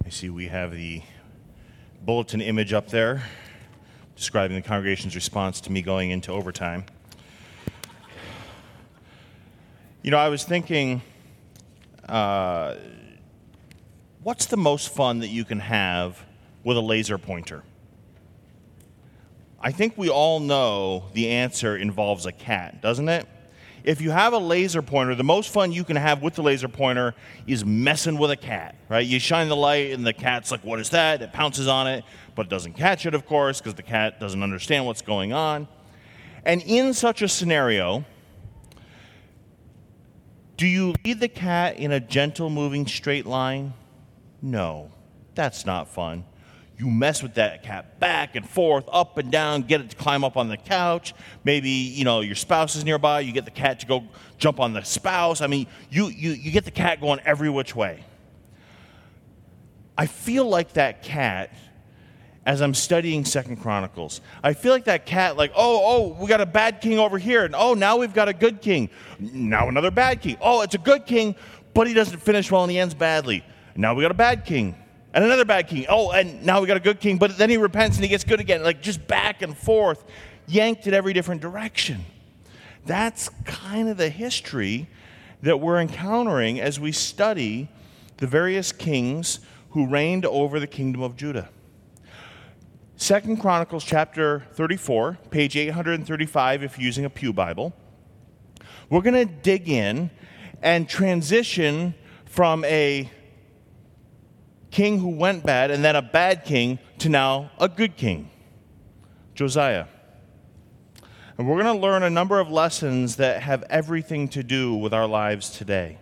I see we have the bulletin image up there describing the congregation's response to me going into overtime. You know, I was thinking, what's the most fun that you can have with a laser pointer? I think we all know the answer involves a cat, doesn't it? If you have a laser pointer, the most fun you can have with the laser pointer is messing with a cat, right? You shine the light and the cat's like, what is that? It pounces on it, but it doesn't catch it, of course, because the cat doesn't understand what's going on. And in such a scenario, do you lead the cat in a gentle moving straight line? No, that's not fun. You mess with that cat back and forth, up and down, get it to climb up on the couch. Maybe, your spouse is nearby. You get the cat to go jump on the spouse. I mean, you get the cat going every which way. I feel like that cat, as I'm studying 2 Chronicles, I feel like that cat, we got a bad king over here. And now we've got a good king. Now another bad king. It's a good king, but he doesn't finish well and he ends badly. Now we got a bad king. And another bad king. And now we got a good king, but then he repents and he gets good again. Just back and forth, yanked in every different direction. That's kind of the history that we're encountering as we study the various kings who reigned over the kingdom of Judah. 2 Chronicles chapter 34, page 835 if you're using a Pew Bible. We're going to dig in and transition from a king who went bad, and then a bad king, to now a good king, Josiah. And we're going to learn a number of lessons that have everything to do with our lives today.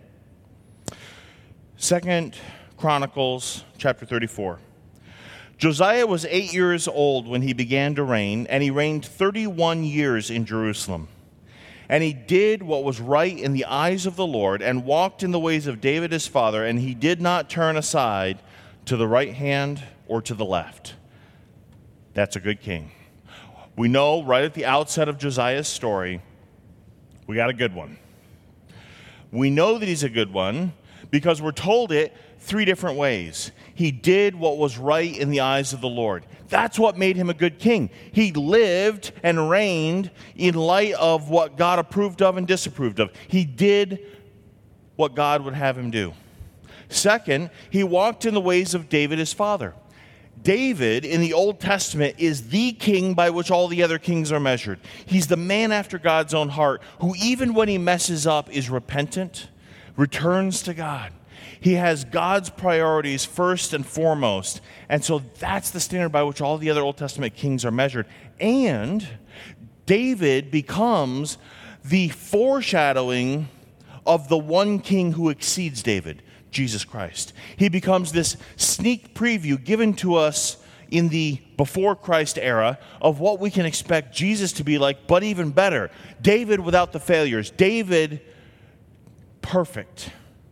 2 Chronicles chapter 34. Josiah was 8 years old when he began to reign, and he reigned 31 years in Jerusalem. And he did what was right in the eyes of the Lord, and walked in the ways of David his father, and he did not turn aside to the right hand or to the left. That's a good king. We know right at the outset of Josiah's story, we got a good one. We know that he's a good one because we're told it 3 different ways. He did what was right in the eyes of the Lord. That's what made him a good king. He lived and reigned in light of what God approved of and disapproved of. He did what God would have him do. Second, he walked in the ways of David his father. David in the Old Testament is the king by which all the other kings are measured. He's the man after God's own heart who, even when he messes up, is repentant, returns to God. He has God's priorities first and foremost. And so that's the standard by which all the other Old Testament kings are measured. And David becomes the foreshadowing of the one king who exceeds David, Jesus Christ. He becomes this sneak preview given to us in the before Christ era of what we can expect Jesus to be like, but even better. David without the failures. David perfect.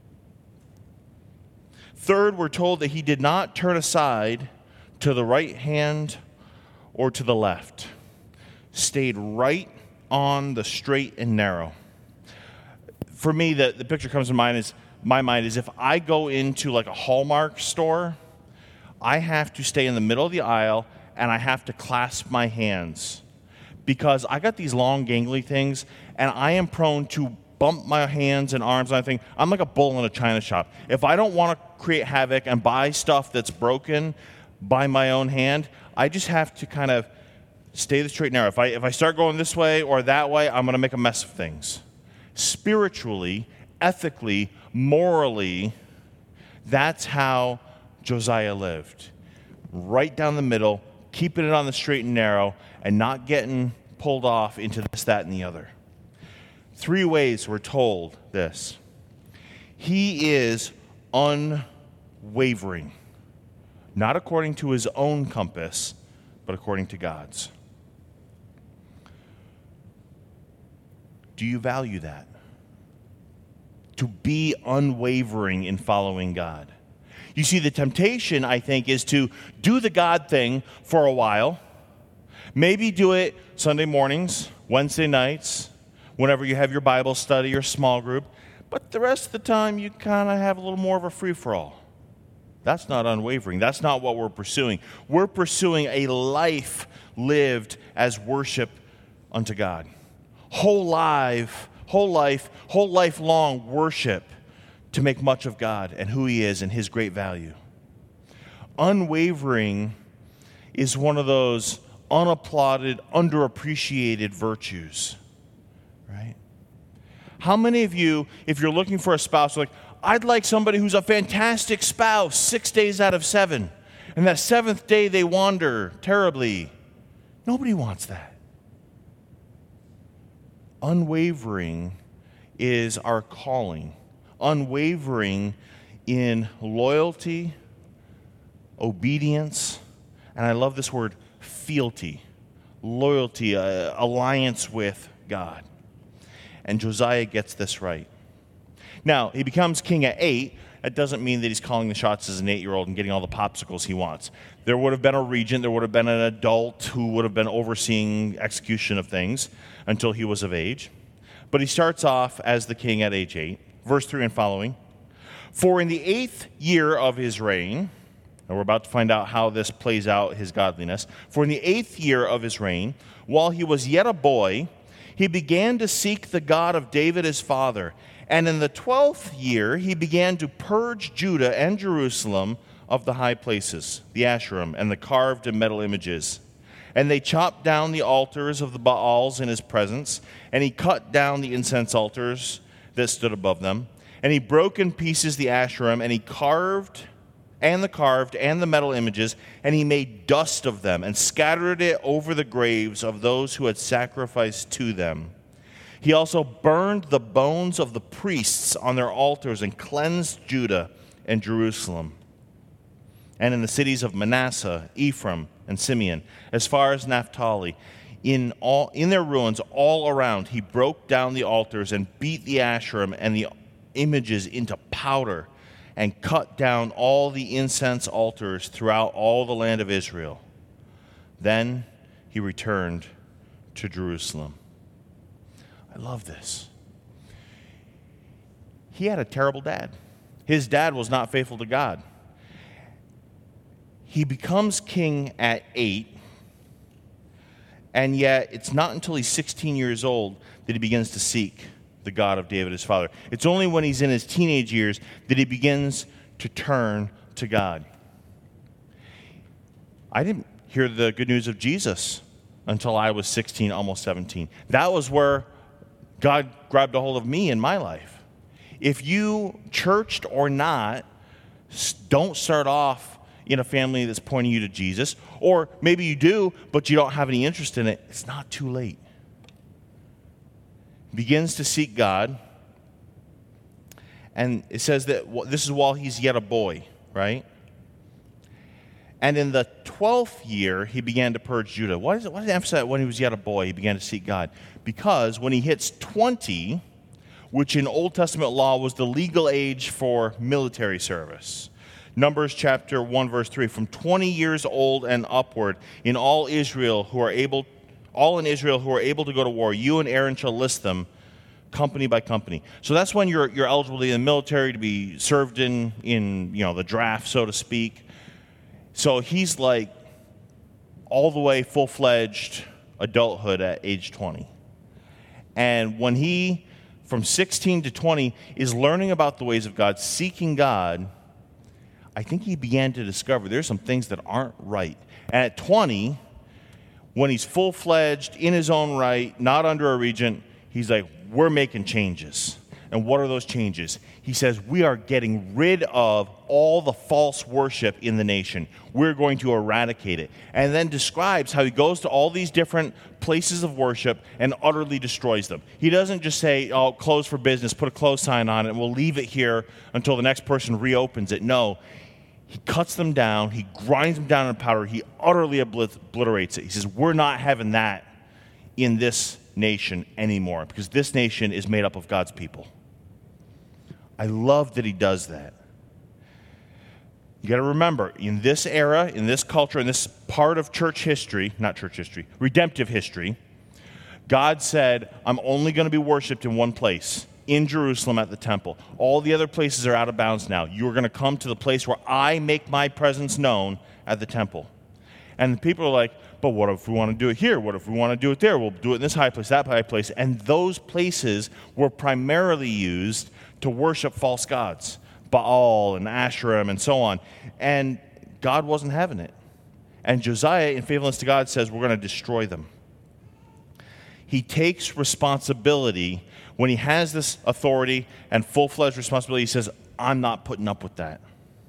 Third, we're told that he did not turn aside to the right hand or to the left. Stayed right on the straight and narrow. For me, the picture comes to mind is, my mind is if I go into a Hallmark store, I have to stay in the middle of the aisle and I have to clasp my hands because I got these long gangly things and I am prone to bump my hands and arms and everything. I'm like a bull in a china shop. If I don't want to create havoc and buy stuff that's broken by my own hand, I just have to kind of stay the straight and narrow. If I start going this way or that way, I'm going to make a mess of things. Spiritually, ethically, morally, that's how Josiah lived. Right down the middle, keeping it on the straight and narrow, and not getting pulled off into this, that, and the other. 3 ways we're told this. He is unwavering, not according to his own compass, but according to God's. Do you value that? To be unwavering in following God. You see, the temptation, I think, is to do the God thing for a while. Maybe do it Sunday mornings, Wednesday nights, whenever you have your Bible study or small group. But the rest of the time, you kind of have a little more of a free-for-all. That's not unwavering. That's not what we're pursuing. We're pursuing a life lived as worship unto God. Whole lifelong worship to make much of God and who He is and His great value. Unwavering is one of those unapplauded, underappreciated virtues, right? How many of you, if you're looking for a spouse, are like, I'd like somebody who's a fantastic spouse 6 days out of 7, and that 7th day they wander terribly? Nobody wants that. Unwavering is our calling. Unwavering in loyalty, obedience, and I love this word, fealty. Loyalty, alliance with God. And Josiah gets this right. Now, he becomes king at 8. That doesn't mean that he's calling the shots as an 8-year-old and getting all the popsicles he wants. There would have been a regent, there would have been an adult who would have been overseeing execution of things until he was of age. But he starts off as the king at age 8. Verse 3 and following. For in the 8th year of his reign, and we're about to find out how this plays out, his godliness. For in the 8th year of his reign, while he was yet a boy, he began to seek the God of David his father. And in the 12th year, he began to purge Judah and Jerusalem of the high places, the Asherim, and the carved and metal images. And they chopped down the altars of the Baals in his presence, and he cut down the incense altars that stood above them. And he broke in pieces the Asherim, and he carved the metal images, and he made dust of them, and scattered it over the graves of those who had sacrificed to them. He also burned the bones of the priests on their altars and cleansed Judah and Jerusalem. And in the cities of Manasseh, Ephraim, and Simeon, as far as Naphtali, in their ruins all around, he broke down the altars and beat the Asherim and the images into powder, and cut down all the incense altars throughout all the land of Israel. Then he returned to Jerusalem. I love this. He had a terrible dad. His dad was not faithful to God. He becomes king at 8, and yet it's not until he's 16 years old that he begins to seek the God of David, his father. It's only when he's in his teenage years that he begins to turn to God. I didn't hear the good news of Jesus until I was 16, almost 17. That was where God grabbed a hold of me in my life. If you, churched or not, don't start off in a family that's pointing you to Jesus, or maybe you do, but you don't have any interest in it, it's not too late. Begins to seek God, and it says that this is while he's yet a boy, right? And in the 12th year, he began to purge Judah. Why does it emphasize when he was yet a boy, he began to seek God? Because when he hits 20, which in Old Testament law was the legal age for military service, Numbers chapter 1, verse 3, from 20 years old and upward, in all in Israel who are able to go to war, you and Aaron shall list them company by company. So that's when you're eligible to be in the military, to be served in the draft, so to speak. So he's like all the way full-fledged adulthood at age 20. And when he, from 16 to 20, is learning about the ways of God, seeking God, I think he began to discover there's some things that aren't right. And at 20, when he's full-fledged, in his own right, not under a regent, he's like, we're making changes. And what are those changes? He says, we are getting rid of all the false worship in the nation. We're going to eradicate it. And then describes how he goes to all these different places of worship and utterly destroys them. He doesn't just say, oh, close for business, put a close sign on it, and we'll leave it here until the next person reopens it. No. He cuts them down, he grinds them down in powder, he utterly obliterates it. He says, we're not having that in this nation anymore, because this nation is made up of God's people. I love that he does that. You got to remember, in this era, in this culture, in this part of redemptive history, God said, I'm only going to be worshipped in one place, in Jerusalem at the temple. All the other places are out of bounds now. You are going to come to the place where I make my presence known at the temple. And the people are like, but what if we want to do it here? What if we want to do it there? We'll do it in this high place, that high place. And those places were primarily used to worship false gods, Baal and Asherim and so on. And God wasn't having it. And Josiah, in faithfulness to God, says, we're going to destroy them. He takes responsibility. When he has this authority and full-fledged responsibility, he says, I'm not putting up with that.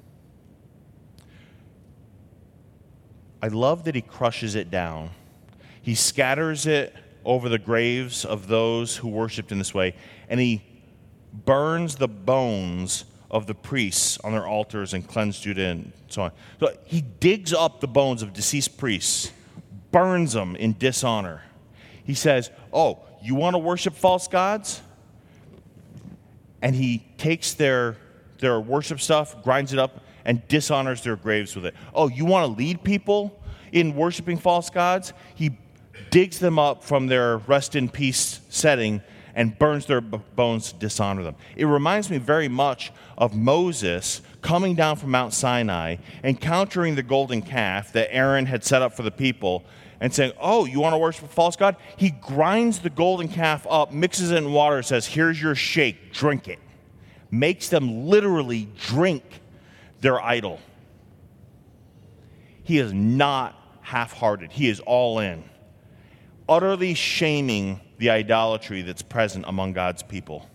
I love that he crushes it down. He scatters it over the graves of those who worshiped in this way, and he burns the bones of the priests on their altars and cleansed Judah and so on. So he digs up the bones of deceased priests, burns them in dishonor. He says, oh, you want to worship false gods? And he takes their worship stuff, grinds it up, and dishonors their graves with it. Oh, you want to lead people in worshiping false gods? He digs them up from their rest in peace setting and burns their bones to dishonor them. It reminds me very much of Moses coming down from Mount Sinai, encountering the golden calf that Aaron had set up for the people, and saying, oh, you want to worship a false god? He grinds the golden calf up, mixes it in water, says, here's your shake, drink it. Makes them literally drink their idol. He is not half-hearted. He is all in. Utterly shaming the idolatry that's present among God's people.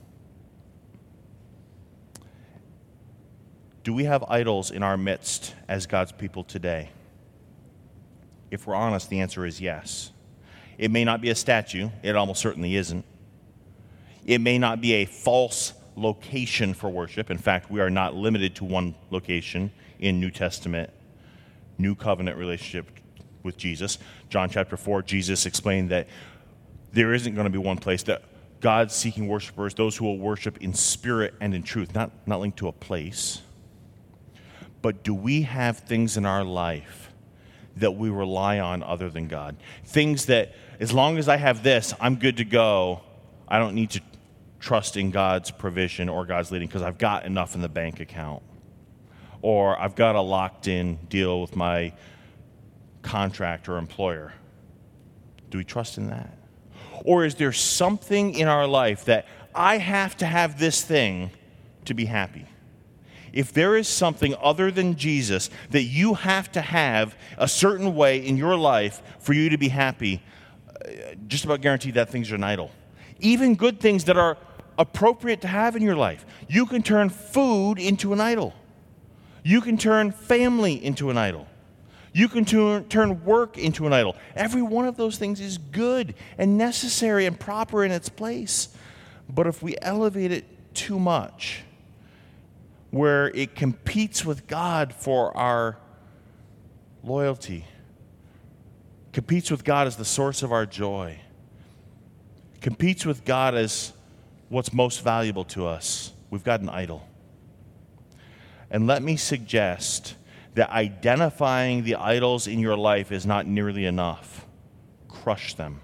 Do we have idols in our midst as God's people today? If we're honest, the answer is yes. It may not be a statue. It almost certainly isn't. It may not be a false location for worship. In fact, we are not limited to one location in New Testament, New Covenant relationship with Jesus. John chapter 4, Jesus explained that there isn't going to be one place, that God's seeking worshipers, those who will worship in spirit and in truth, not linked to a place. But do we have things in our life that we rely on other than God? Things that, as long as I have this, I'm good to go. I don't need to trust in God's provision or God's leading because I've got enough in the bank account. Or I've got a locked-in deal with my contract or employer. Do we trust in that? Or is there something in our life that I have to have this thing to be happy? If there is something other than Jesus that you have to have a certain way in your life for you to be happy, just about guaranteed that thing's an idol. Even good things that are appropriate to have in your life. You can turn food into an idol. You can turn family into an idol. You can turn work into an idol. Every one of those things is good and necessary and proper in its place. But if we elevate it too much, where it competes with God for our loyalty, competes with God as the source of our joy, competes with God as what's most valuable to us, we've got an idol. And let me suggest that identifying the idols in your life is not nearly enough. Crush them.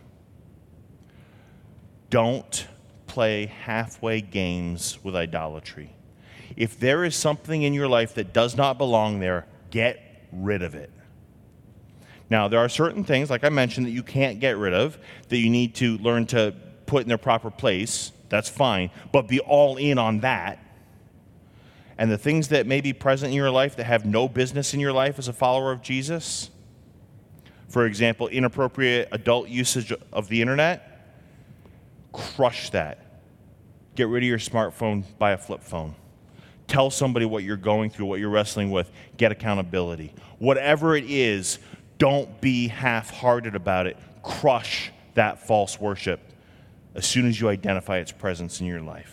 Don't play halfway games with idolatry. If there is something in your life that does not belong there, get rid of it. Now, there are certain things, like I mentioned, that you can't get rid of, that you need to learn to put in their proper place. That's fine. But be all in on that. And the things that may be present in your life that have no business in your life as a follower of Jesus, for example, inappropriate adult usage of the internet, crush that. Get rid of your smartphone, buy a flip phone. Tell somebody what you're going through, what you're wrestling with. Get accountability. Whatever it is, don't be half-hearted about it. Crush that false worship as soon as you identify its presence in your life.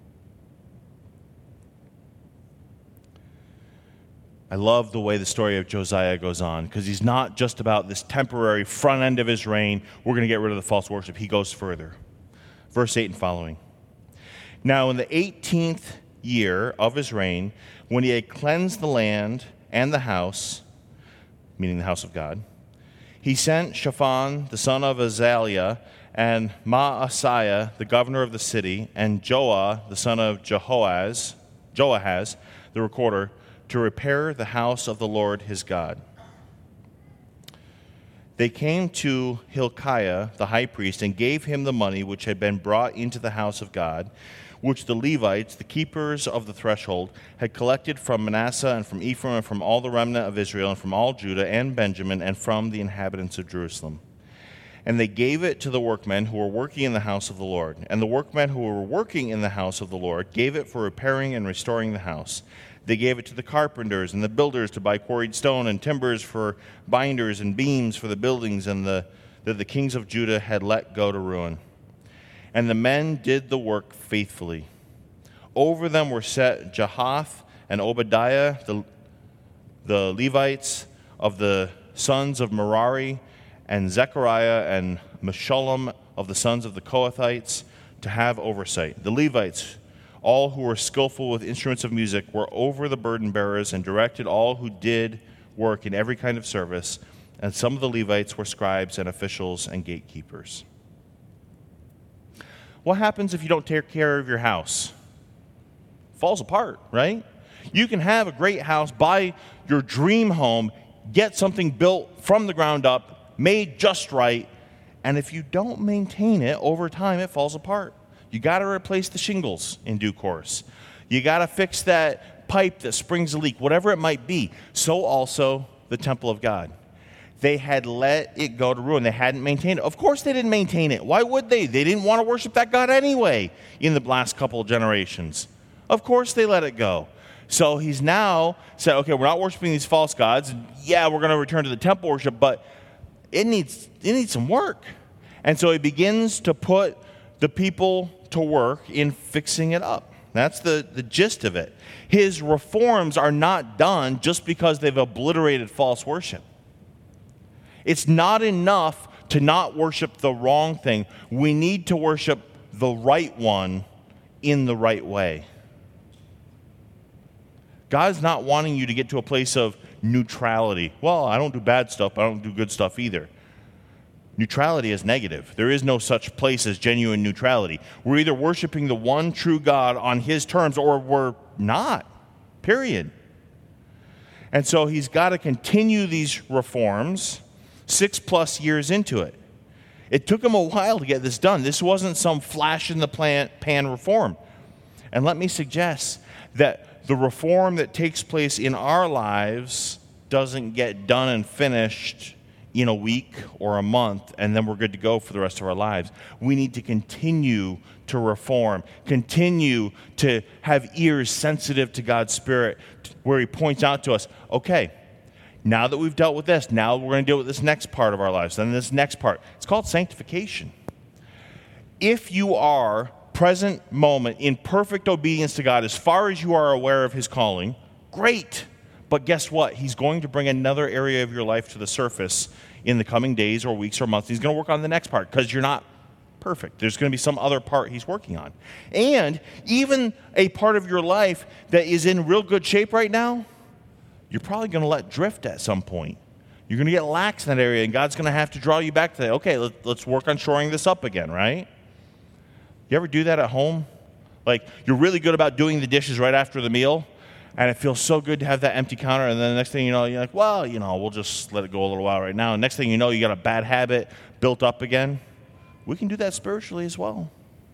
I love the way the story of Josiah goes on, because he's not just about this temporary front end of his reign, we're going to get rid of the false worship. He goes further. Verse 8 and following. Now in the 18th year of his reign, when he had cleansed the land and the house, meaning the house of God, he sent Shaphan, the son of Azaliah, and Maaseiah, the governor of the city, and Joah, the son of Joahaz, the recorder, to repair the house of the Lord his God. They came to Hilkiah, the high priest, and gave him the money which had been brought into the house of God, which the Levites, the keepers of the threshold, had collected from Manasseh and from Ephraim and from all the remnant of Israel and from all Judah and Benjamin and from the inhabitants of Jerusalem. And they gave it to the workmen who were working in the house of the Lord. And the workmen who were working in the house of the Lord gave it for repairing and restoring the house. They gave it to the carpenters and the builders to buy quarried stone and timbers for binders and beams for the buildings that the kings of Judah had let go to ruin. And the men did the work faithfully. Over them were set Jahath and Obadiah, the Levites of the sons of Merari, and Zechariah and Meshullam of the sons of the Kohathites to have oversight. The Levites, all who were skillful with instruments of music, were over the burden bearers and directed all who did work in every kind of service. And some of the Levites were scribes and officials and gatekeepers. What happens if you don't take care of your house? It falls apart, right? You can have a great house, buy your dream home, get something built from the ground up, made just right, and if you don't maintain it over time, it falls apart. You got to replace the shingles in due course. You got to fix that pipe that springs a leak, whatever it might be. So also the temple of God. They had let it go to ruin. They hadn't maintained it. Of course they didn't maintain it. Why would they? They didn't want to worship that God anyway in the last couple of generations. Of course they let it go. So he's now said, okay, we're not worshiping these false gods. Yeah, we're going to return to the temple worship, but it needs some work. And so he begins to put the people to work in fixing it up. That's the gist of it. His reforms are not done just because they've obliterated false worship. It's not enough to not worship the wrong thing. We need to worship the right one in the right way. God's not wanting you to get to a place of neutrality. Well, I don't do bad stuff, but I don't do good stuff either. Neutrality is negative. There is no such place as genuine neutrality. We're either worshiping the one true God on his terms or we're not, period. And so he's got to continue these reforms 6+ years into it. It took him a while to get this done. This wasn't some flash in the pan reform. And let me suggest that the reform that takes place in our lives doesn't get done and finished in a week or a month, and then we're good to go for the rest of our lives. We need to continue to reform, continue to have ears sensitive to God's Spirit, where he points out to us, okay, now that we've dealt with this, now we're going to deal with this next part of our lives, then this next part. It's called sanctification. If you are present moment in perfect obedience to God as far as you are aware of his calling, great. But guess what? He's going to bring another area of your life to the surface in the coming days or weeks or months. He's going to work on the next part because you're not perfect. There's going to be some other part he's working on. And even a part of your life that is in real good shape right now, you're probably going to let drift at some point. You're going to get lax in that area, and God's going to have to draw you back to that. Okay, let's work on shoring this up again, right? You ever do that at home? Like, you're really good about doing the dishes right after the meal, and it feels so good to have that empty counter, and then the next thing you know, you're like, well, we'll just let it go a little while right now. And next thing you know, you got a bad habit built up again. We can do that spiritually as well.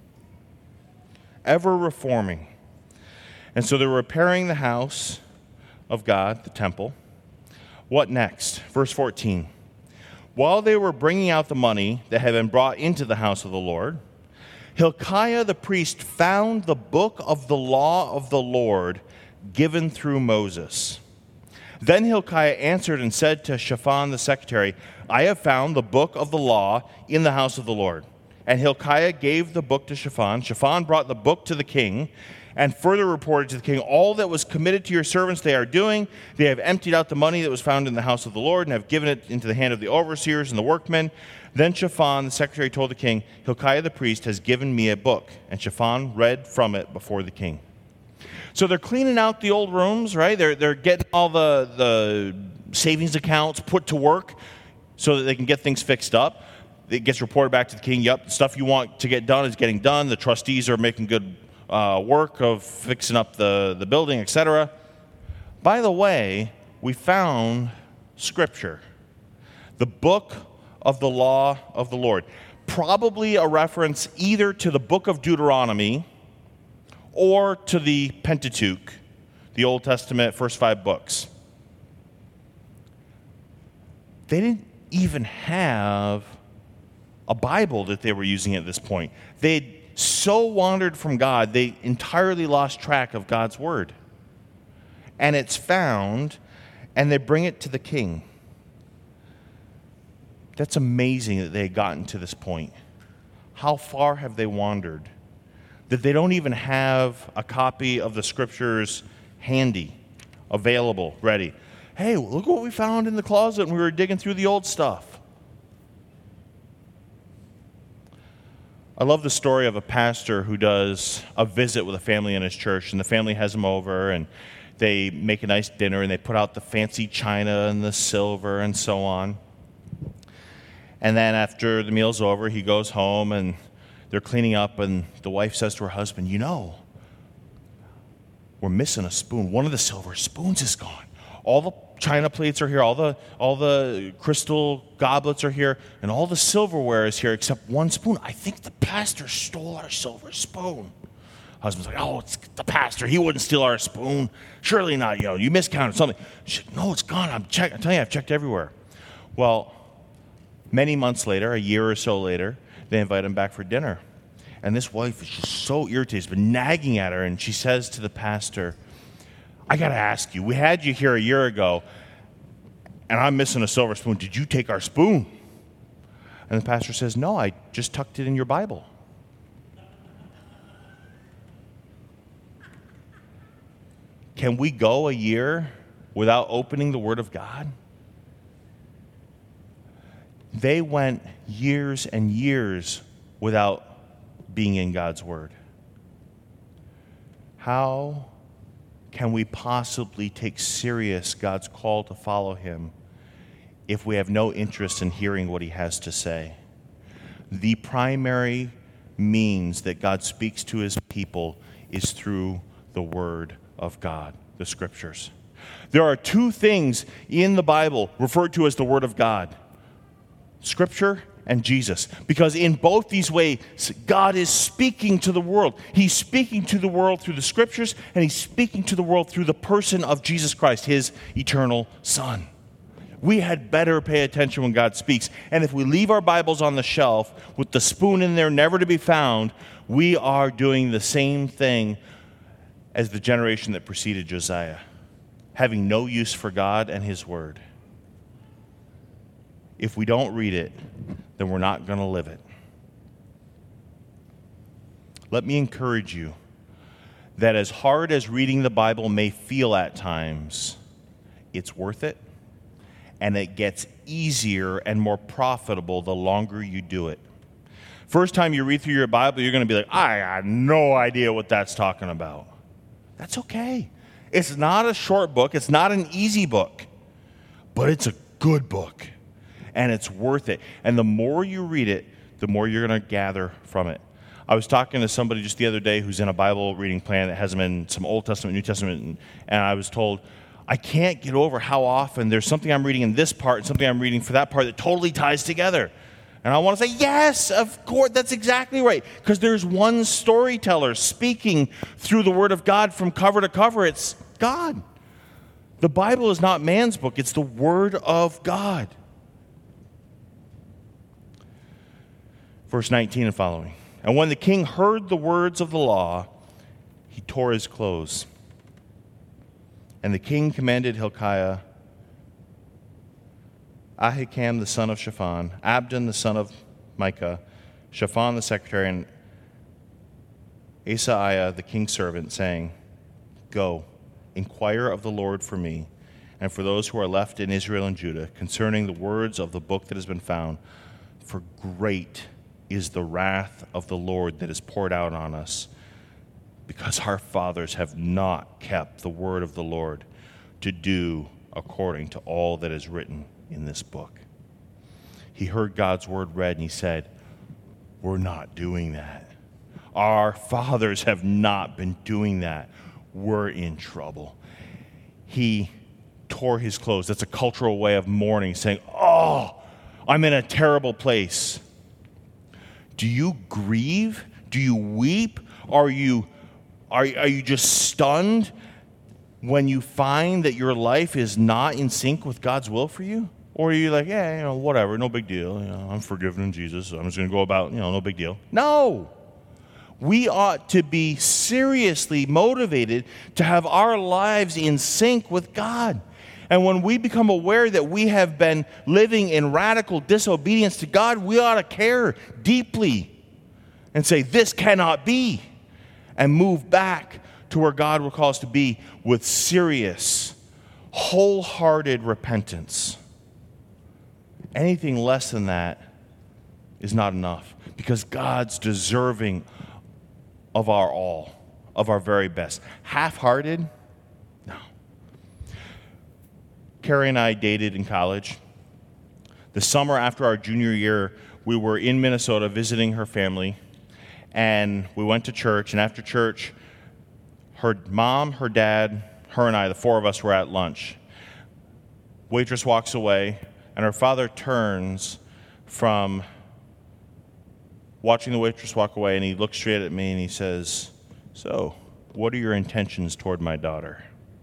Ever reforming. And so they're repairing the house of God, the temple. What next? Verse 14. While they were bringing out the money that had been brought into the house of the Lord, Hilkiah the priest found the book of the law of the Lord given through Moses. Then Hilkiah answered and said to Shaphan the secretary, I have found the book of the law in the house of the Lord. And Hilkiah gave the book to Shaphan. Shaphan brought the book to the king and further reported to the king, all that was committed to your servants they are doing. They have emptied out the money that was found in the house of the Lord and have given it into the hand of the overseers and the workmen. Then Shaphan the secretary told the king, Hilkiah the priest has given me a book. And Shaphan read from it before the king. So they're cleaning out the old rooms, right? They're getting all the savings accounts put to work so that they can get things fixed up. it gets reported back to the king. Yep, the stuff you want to get done is getting done. The trustees are making good work of fixing up the building, etc. By the way, we found Scripture, the book of the law of the Lord. Probably a reference either to the book of Deuteronomy or to the Pentateuch, the Old Testament, first 5 books. They didn't even have a Bible that they were using at this point. They'd so wandered from God, they entirely lost track of God's word. And it's found, and they bring it to the king. That's amazing that they had gotten to this point. How far have they wandered? That they don't even have a copy of the Scriptures handy, available, ready. Hey, look what we found in the closet when we were digging through the old stuff. I love the story of a pastor who does a visit with a family in his church, and the family has him over, and they make a nice dinner, and they put out the fancy china and the silver and so on. And then after the meal's over, he goes home, and they're cleaning up, and the wife says to her husband, you know, we're missing a spoon. One of the silver spoons is gone. All the china plates are here, all the crystal goblets are here, and all the silverware is here except one spoon. I think the pastor stole our silver spoon. Husband's like, oh, it's the pastor. He wouldn't steal our spoon. Surely not, you miscounted something. She's like, no, it's gone. I'm telling you, I've checked everywhere. Well, many months later, a year or so later, they invite him back for dinner. And this wife is just so irritated. She's been nagging at her, and she says to the pastor, I got to ask you, we had you here a year ago, and I'm missing a silver spoon. Did you take our spoon? And the pastor says, no, I just tucked it in your Bible. Can we go a year without opening the Word of God? They went years and years without being in God's Word. How can we possibly take serious God's call to follow Him if we have no interest in hearing what He has to say? The primary means that God speaks to His people is through the Word of God, the Scriptures. There are 2 things in the Bible referred to as the Word of God: Scripture and Jesus. Because in both these ways, God is speaking to the world. He's speaking to the world through the Scriptures, and He's speaking to the world through the person of Jesus Christ, His eternal Son. We had better pay attention when God speaks. And if we leave our Bibles on the shelf with the spoon in there never to be found, we are doing the same thing as the generation that preceded Josiah, having no use for God and His Word. If we don't read it, then we're not going to live it. Let me encourage you that as hard as reading the Bible may feel at times, it's worth it, and it gets easier and more profitable the longer you do it. First time you read through your Bible, you're going to be like, I have no idea what that's talking about. That's okay. It's not a short book. It's not an easy book. But it's a good book. And it's worth it. And the more you read it, the more you're going to gather from it. I was talking to somebody just the other day who's in a Bible reading plan that has them in some Old Testament, New Testament, and I was told, I can't get over how often there's something I'm reading in this part and something I'm reading for that part that totally ties together. And I want to say, yes, of course, that's exactly right. Because there's one storyteller speaking through the Word of God from cover to cover. It's God. The Bible is not man's book. It's the Word of God. Verse 19 and following. And when the king heard the words of the law, he tore his clothes. And the king commanded Hilkiah, Ahikam the son of Shaphan, Abdon the son of Micah, Shaphan the secretary, and Asaiah the king's servant, saying, Go, inquire of the Lord for me, and for those who are left in Israel and Judah, concerning the words of the book that has been found. For great is the wrath of the Lord that is poured out on us, because our fathers have not kept the word of the Lord to do according to all that is written in this book. he heard God's word read, and he said, we're not doing that. Our fathers have not been doing that. We're in trouble. He tore his clothes. That's a cultural way of mourning, saying, oh, I'm in a terrible place. Do you grieve? Do you weep? Are you just stunned when you find that your life is not in sync with God's will for you? Or are you like, yeah, whatever, no big deal. I'm forgiven in Jesus, so I'm just going to go about, no big deal. No. We ought to be seriously motivated to have our lives in sync with God. And when we become aware that we have been living in radical disobedience to God, we ought to care deeply and say, this cannot be, and move back to where God will call us to be with serious, wholehearted repentance. Anything less than that is not enough, because God's deserving of our all, of our very best. Half-hearted? No. Carrie and I dated in college. The summer after our junior year, we were in Minnesota visiting her family, and we went to church, and after church, her mom, her dad, her and I, the four of us were at lunch. Waitress walks away, and her father turns from watching the waitress walk away, and he looks straight at me and he says, so, what are your intentions toward my daughter?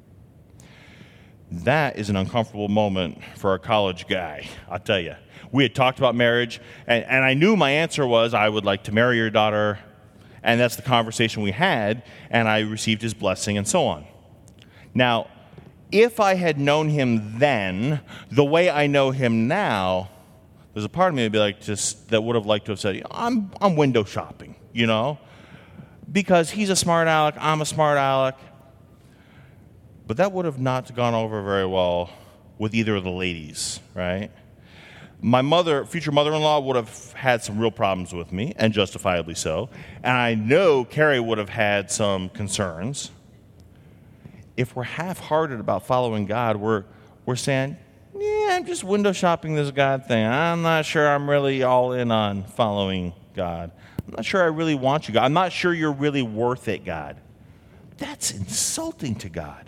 That is an uncomfortable moment for a college guy, I'll tell you. We had talked about marriage, and I knew my answer was, I would like to marry your daughter, and that's the conversation we had, and I received his blessing and so on. Now, if I had known him then, the way I know him now, there's a part of me that'd be like that would have liked to have said, I'm window shopping, because he's a smart aleck, I'm a smart aleck. But that would have not gone over very well with either of the ladies, right? My future mother-in-law, would have had some real problems with me, and justifiably so. And I know Carrie would have had some concerns. If we're half-hearted about following God, we're saying, yeah, I'm just window shopping this God thing. I'm not sure I'm really all in on following God. I'm not sure I really want you, God. I'm not sure you're really worth it, God. That's insulting to God.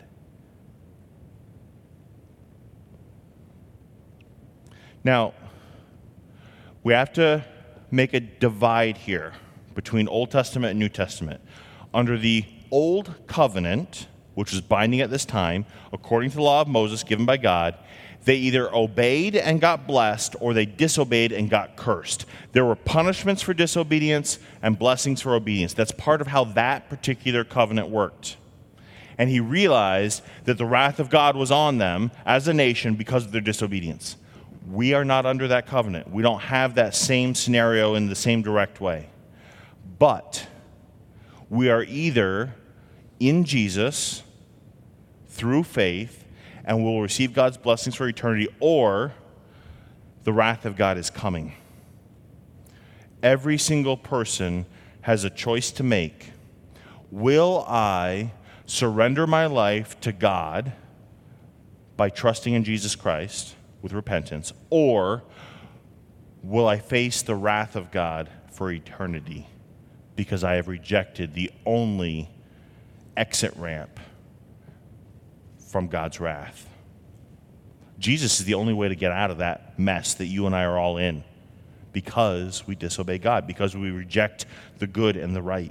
Now, we have to make a divide here between Old Testament and New Testament. Under the Old Covenant, which was binding at this time, according to the law of Moses given by God, they either obeyed and got blessed, or they disobeyed and got cursed. There were punishments for disobedience and blessings for obedience. That's part of how that particular covenant worked. And he realized that the wrath of God was on them as a nation because of their disobedience. We are not under that covenant. We don't have that same scenario in the same direct way. But we are either in Jesus through faith, and will receive God's blessings for eternity, or the wrath of God is coming. Every single person has a choice to make. Will I surrender my life to God by trusting in Jesus Christ with repentance, or will I face the wrath of God for eternity because I have rejected the only exit ramp from God's wrath? Jesus is the only way to get out of that mess that you and I are all in, because we disobey God, because we reject the good and the right.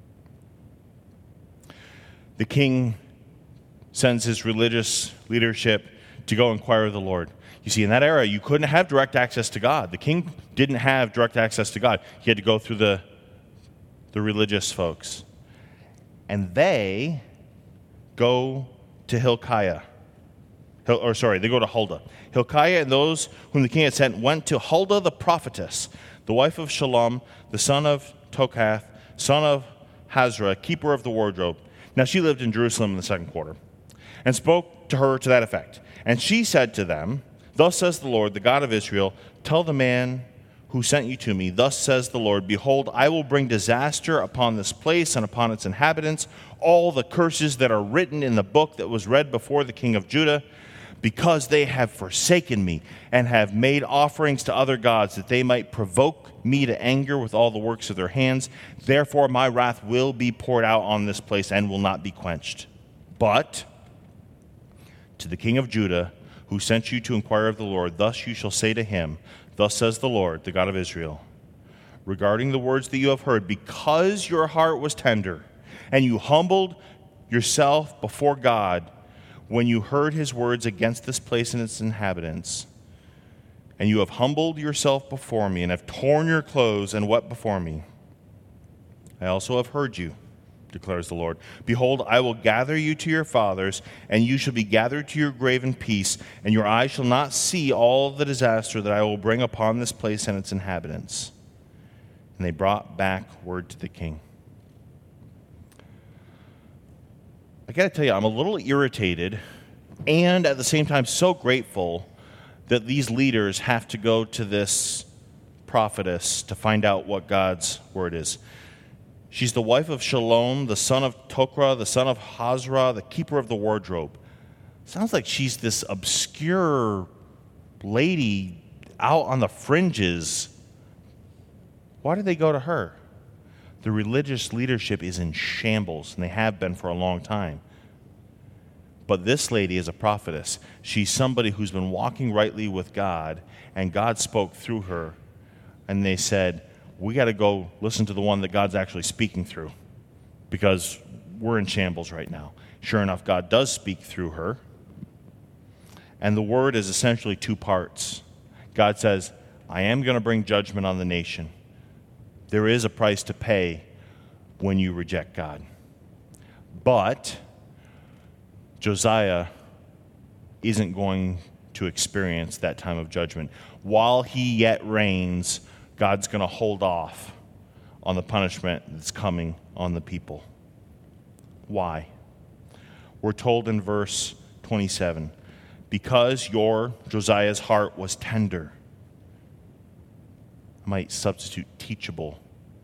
The king sends his religious leadership to go inquire of the Lord. You see, in that era, you couldn't have direct access to God. The king didn't have direct access to God. He had to go through the religious folks. And they go to Hilkiah. They go to Huldah. Hilkiah and those whom the king had sent went to Huldah the prophetess, the wife of Shallum, the son of Tokath, son of Hazra, keeper of the wardrobe. Now she lived in Jerusalem in the second quarter, and spoke to her to that effect. And she said to them, thus says the Lord, the God of Israel, tell the man who sent you to me, thus says the Lord, behold, I will bring disaster upon this place and upon its inhabitants, all the curses that are written in the book that was read before the king of Judah. because they have forsaken me and have made offerings to other gods, that they might provoke me to anger with all the works of their hands. Therefore my wrath will be poured out on this place and will not be quenched. But to the king of Judah, who sent you to inquire of the Lord, thus you shall say to him, thus says the Lord, the God of Israel, regarding the words that you have heard, because your heart was tender, and you humbled yourself before God when you heard his words against this place and its inhabitants, and you have humbled yourself before me, and have torn your clothes and wept before me. I also have heard you, declares the Lord. Behold, I will gather you to your fathers, and you shall be gathered to your grave in peace, and your eyes shall not see all the disaster that I will bring upon this place and its inhabitants. And they brought back word to the king. I got to tell you, I'm a little irritated and at the same time so grateful that these leaders have to go to this prophetess to find out what God's word is. She's the wife of Shalom, the son of Tokra, the son of Hazra, the keeper of the wardrobe. Sounds like she's this obscure lady out on the fringes. Why do they go to her? The religious leadership is in shambles, and they have been for a long time. But this lady is a prophetess. She's somebody who's been walking rightly with God, and God spoke through her. And they said, we got to go listen to the one that God's actually speaking through, because we're in shambles right now. Sure enough, God does speak through her. And the word is essentially two parts. God says, I am going to bring judgment on the nation. There is a price to pay when you reject God. But Josiah isn't going to experience that time of judgment. While he yet reigns, God's going to hold off on the punishment that's coming on the people. Why? We're told in verse 27, because Josiah's heart was tender. I might substitute teachable,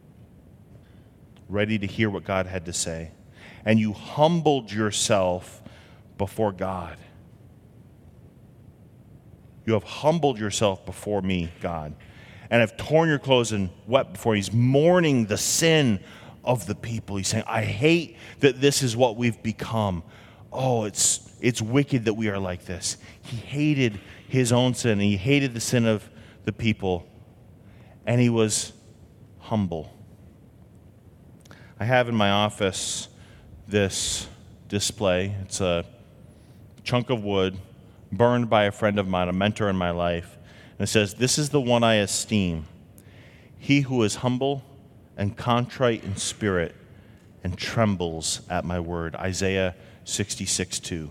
ready to hear what God had to say. And you humbled yourself before God. You have humbled yourself before me, God, and have torn your clothes and wept before. He's mourning the sin of the people. He's saying, I hate that this is what we've become. Oh, it's wicked that we are like this. He hated his own sin, and he hated the sin of the people. And he was humble. I have in my office this display. It's a chunk of wood burned by a friend of mine, a mentor in my life. And it says, this is the one I esteem, he who is humble and contrite in spirit and trembles at my word. Isaiah 66:2.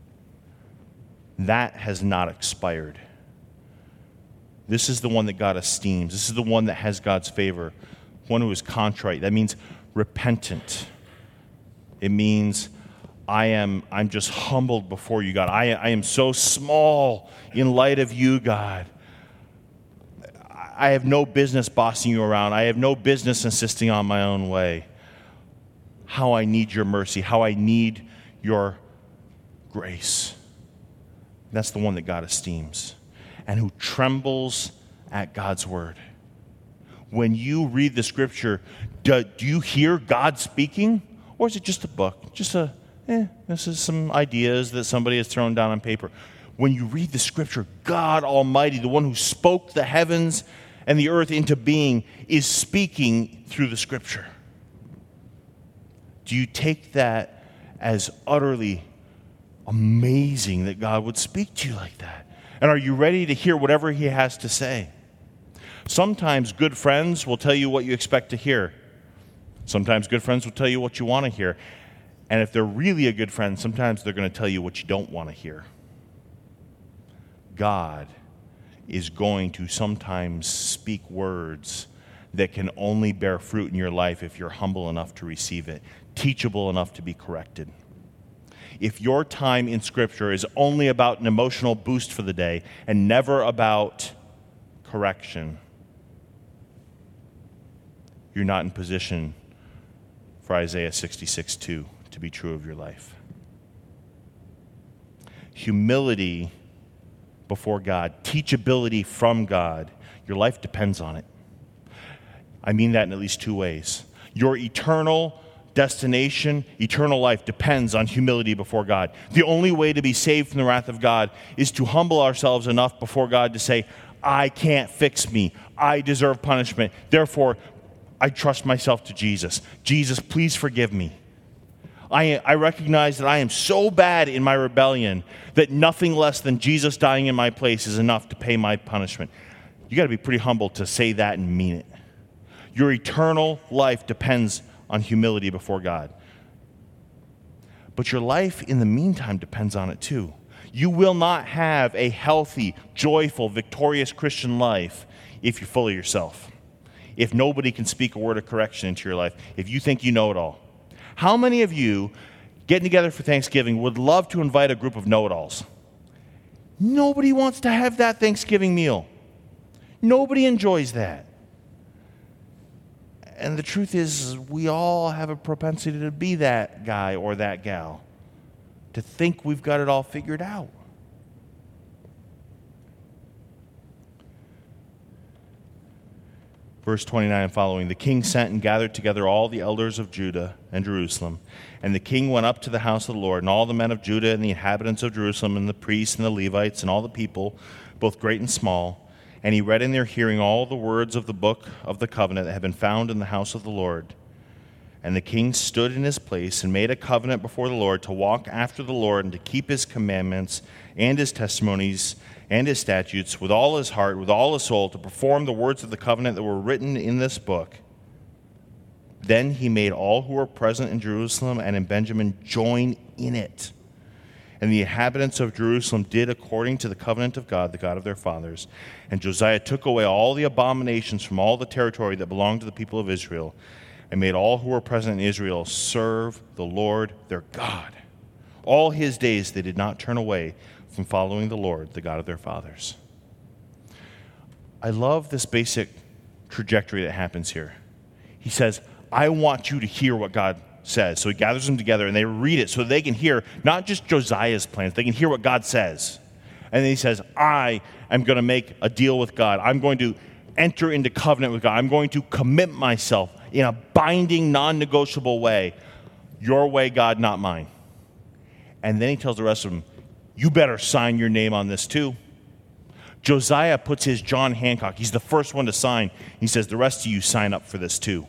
That has not expired. This is the one that God esteems. This is the one that has God's favor. One who is contrite. That means repentant. It means I'm just humbled before you, God. I am so small in light of you, God. I have no business bossing you around. I have no business insisting on my own way. How I need your mercy. How I need your grace. That's the one that God esteems, and who trembles at God's word. When you read the scripture, do you hear God speaking? Or is it just a book? Just this is some ideas that somebody has thrown down on paper. When you read the scripture, God Almighty, the one who spoke the heavens and the earth into being, is speaking through the scripture. Do you take that as utterly amazing that God would speak to you like that? And are you ready to hear whatever he has to say? Sometimes good friends will tell you what you expect to hear. Sometimes good friends will tell you what you want to hear. And if they're really a good friend, sometimes they're going to tell you what you don't want to hear. God is going to sometimes speak words that can only bear fruit in your life if you're humble enough to receive it, teachable enough to be corrected. If your time in Scripture is only about an emotional boost for the day and never about correction, you're not in position for Isaiah 66:2 to be true of your life. humility before God, teachability from God, your life depends on it. I mean that in at least two ways. Your eternal destination, eternal life depends on humility before God. The only way to be saved from the wrath of God is to humble ourselves enough before God to say, I can't fix me. I deserve punishment. Therefore, I trust myself to Jesus. Jesus, please forgive me. I recognize that I am so bad in my rebellion that nothing less than Jesus dying in my place is enough to pay my punishment. You got to be pretty humble to say that and mean it. Your eternal life depends on humility before God. But your life in the meantime depends on it too. You will not have a healthy, joyful, victorious Christian life if you're full of yourself. If nobody can speak a word of correction into your life, if you think you know it all. How many of you getting together for Thanksgiving would love to invite a group of know-it-alls? Nobody wants to have that Thanksgiving meal. Nobody enjoys that. And the truth is, we all have a propensity to be that guy or that gal, to think we've got it all figured out. Verse 29 and following, the king sent and gathered together all the elders of Judah and Jerusalem. And the king went up to the house of the Lord, and all the men of Judah and the inhabitants of Jerusalem and the priests and the Levites and all the people, both great and small. And he read in their hearing all the words of the book of the covenant that had been found in the house of the Lord. And the king stood in his place and made a covenant before the Lord to walk after the Lord and to keep his commandments and his testimonies and his statutes with all his heart, with all his soul, to perform the words of the covenant that were written in this book. Then he made all who were present in Jerusalem and in Benjamin join in it. And the inhabitants of Jerusalem did according to the covenant of God, the God of their fathers. And Josiah took away all the abominations from all the territory that belonged to the people of Israel, and made all who were present in Israel serve the Lord their God. All his days they did not turn away from following the Lord, the God of their fathers. I love this basic trajectory that happens here. He says, I want you to hear what God says. So he gathers them together and they read it so they can hear not just Josiah's plans, they can hear what God says. And then he says, I am going to make a deal with God. I'm going to enter into covenant with God. I'm going to commit myself in a binding, non-negotiable way. Your way, God, not mine. And then he tells the rest of them, you better sign your name on this too. Josiah puts his John Hancock. He's the first one to sign. He says, the rest of you sign up for this too.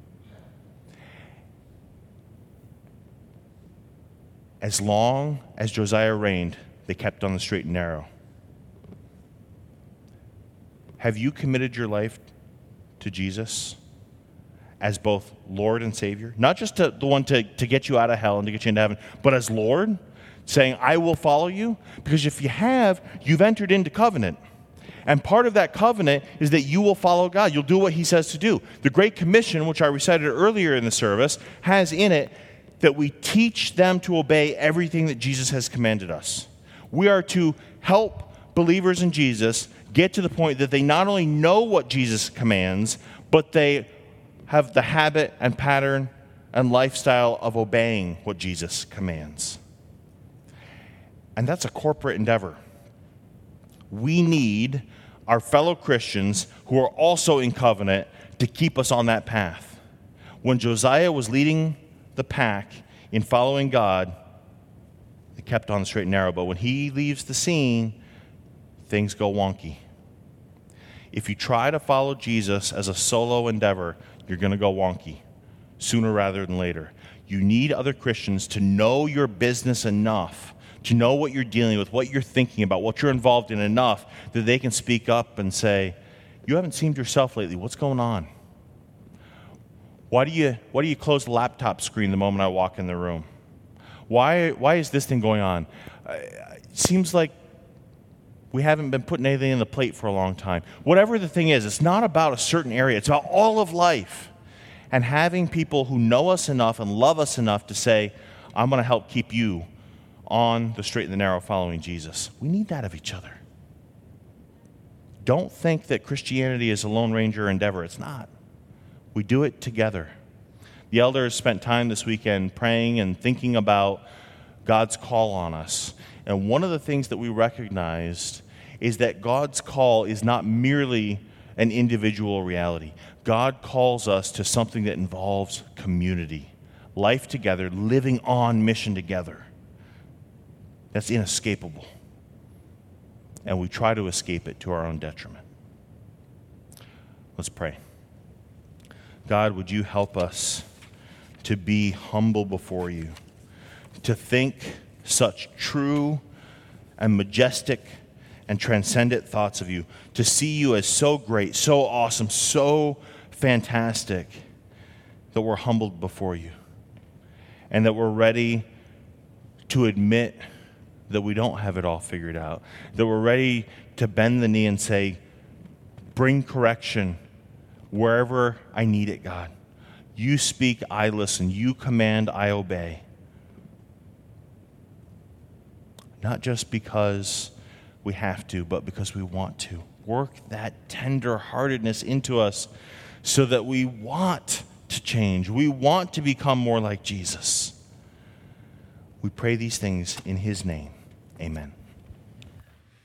As long as Josiah reigned, they kept on the straight and narrow. Have you committed your life to Jesus as both Lord and Savior? Not just the one to get you out of hell and to get you into heaven, but as Lord, saying, I will follow you? Because if you have, you've entered into covenant. And part of that covenant is that you will follow God. You'll do what he says to do. The Great Commission, which I recited earlier in the service, has in it that we teach them to obey everything that Jesus has commanded us. We are to help believers in Jesus get to the point that they not only know what Jesus commands, but they have the habit and pattern and lifestyle of obeying what Jesus commands. And that's a corporate endeavor. We need our fellow Christians who are also in covenant to keep us on that path. When Josiah was leading the pack in following God, they kept on the straight and narrow. But when he leaves the scene, things go wonky. If you try to follow Jesus as a solo endeavor, you're going to go wonky sooner rather than later. You need other Christians to know your business enough, to know what you're dealing with, what you're thinking about, what you're involved in enough that they can speak up and say, you haven't seemed yourself lately. What's going on? Why do you close the laptop screen the moment I walk in the room? Why is this thing going on? It seems like we haven't been putting anything in the plate for a long time. Whatever the thing is, it's not about a certain area. It's about all of life. And having people who know us enough and love us enough to say, I'm going to help keep you on the straight and the narrow following Jesus. We need that of each other. Don't think that Christianity is a Lone Ranger endeavor. It's not. We do it together. The elders spent time this weekend praying and thinking about God's call on us. And one of the things that we recognized is that God's call is not merely an individual reality. God calls us to something that involves community, life together, living on mission together. That's inescapable. And we try to escape it to our own detriment. Let's pray. God, would you help us to be humble before you, to think such true and majestic and transcendent thoughts of you, to see you as so great, so awesome, so fantastic, that we're humbled before you, and that we're ready to admit that we don't have it all figured out, that we're ready to bend the knee and say, bring correction wherever I need it, God. You speak, I listen. You command, I obey. Not just because we have to, but because we want to. Work that tender-heartedness into us so that we want to change. We want to become more like Jesus. We pray these things in his name. Amen.